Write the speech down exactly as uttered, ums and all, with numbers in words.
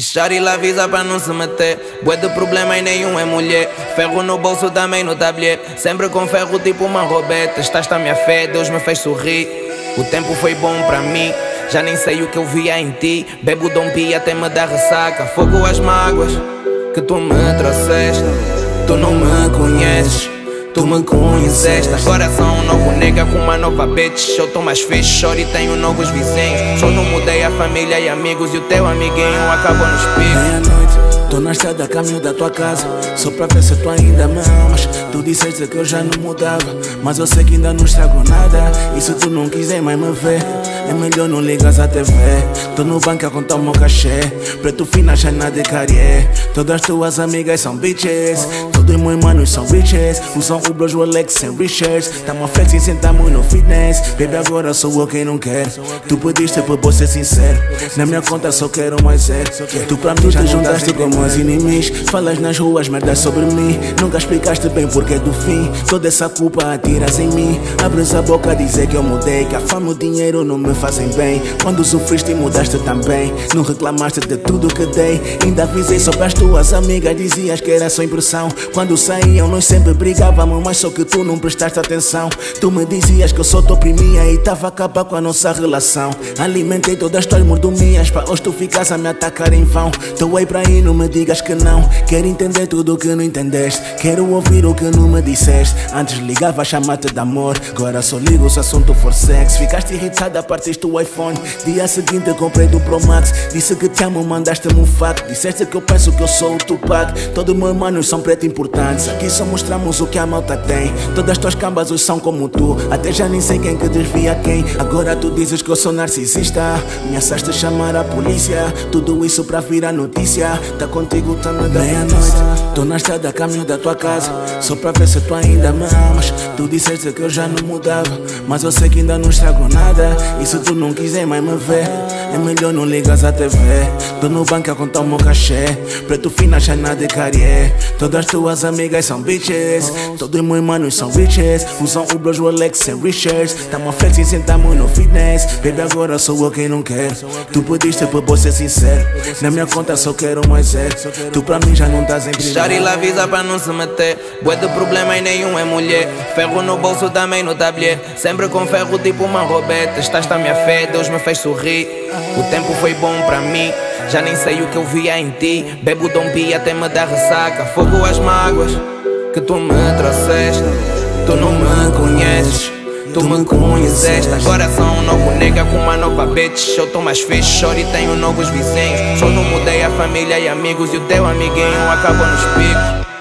Shawty lá avisa pra não se meter. Bué de problema e nenhum é mulher. Ferro no bolso também no tablier. Sempre com ferro tipo uma robeta. Estás a minha fé, Deus me fez sorrir. O tempo foi bom pra mim. Já nem sei o que eu via em ti. Bebo Dom P até me dar ressaca. Fogo às mágoas que tu me trouxeste. Tu não me conheces, tu me conheceste. Agora sou um novo nega com uma nova bitch. Eu tô mais fixe, choro e tenho novos vizinhos. Só não mudei a família e amigos. E o teu amiguinho acabou nos picos. Meia-noite, tô na estrada a caminho da tua casa. Só pra ver se tu ainda me amas. Tu disseste que eu já não mudava, mas eu sei que ainda não estragou nada. E se tu não quiser mais me ver, é melhor não ligas à T V. Tô no banco a contar o meu cachê. Preto fina, China de Carrier. Todas tuas amigas são bitches. Todos meus manos são bitches. Usam Ubers, Rolex e Richards. Tamo flex e sentamos no fitness. Baby, agora sou eu quem não quer. Tu pediste pra eu ser sincero. Na minha conta só quero mais zero. Tu pra mim já juntaste com meus inimigos. Falas nas ruas merdas sobre mim. Nunca explicaste bem porquê do fim. Toda essa culpa atiras em mim. Abres a boca a dizer que eu mudei. Que a fama e o dinheiro não me fazem bem. Quando sofriste mudaste também. Não reclamaste de tudo que dei. Ainda avisei sobre as tuas amigas. Dizias que era só impressão. Quando saíam nós sempre brigávamos, mas só que tu não prestaste atenção. Tu me dizias que eu só te oprimia e tava a acabar com a nossa relação. Alimentei todas as tuas mordomias pra hoje tu ficas a me atacar em vão. Tô aí pra aí, não me digas que não. Quero entender tudo o que não entendeste. Quero ouvir o que não me disseste. Antes ligava a chamar-te de amor, agora só ligo se o assunto for sexo. Ficaste irritada, partiste o iPhone. Dia seguinte eu comprei do Pro Max. Disse que te amo, mandaste-me um fato. Disseste que eu penso que eu sou o Tupac. Todos meus manos são preto importantes. Aqui só mostramos o que a malta tem. Todas as tuas cambas hoje são como tu. Até já nem sei quem que desvia quem. Agora tu dizes que eu sou narcisista. Ameaçaste chamar a polícia. Tudo isso pra virar notícia. Tá contigo, tá me dando meia-noite. Tô na estrada a caminho da tua casa. Só pra ver se tu ainda me amas. Tu disseste que eu já não mudava, mas eu sei que ainda não estragou nada. E se tu não quiser mais me ver, é melhor não ligas à T V. Tô no banco a contar o meu cachê. Preto fina, China de Carrier. Todas as tuas amigas são bitches. Todos meus manos são bitches. Usam Ubers, Rolex e Richards. Tamo flex e sentamos no fitness. Baby, agora sou eu quem não quer. Tu pediste pra eu ser sincero. Na minha conta só quero mais zero. Tu pra mim já não estás em perigo. Shawty lá avisa pra não se meter. Bué de problema e nenhum é mulher. Ferro no bolso também no tablier. Sempre com ferro tipo uma robeta. Estás a minha fé, Deus me fez sorrir. O tempo foi bom pra mim. Já nem sei o que eu via em ti. Bebo Dom P até me dar ressaca. Fogo às mágoas que tu me trouxeste. Tu não me conheces, tu me conheceste. Agora sou um novo nega com uma nova bitch. Eu tô mais fixe, choro e tenho novos vizinhos. Só não mudei a família e amigos. E o teu amiguinho acabou nos picos.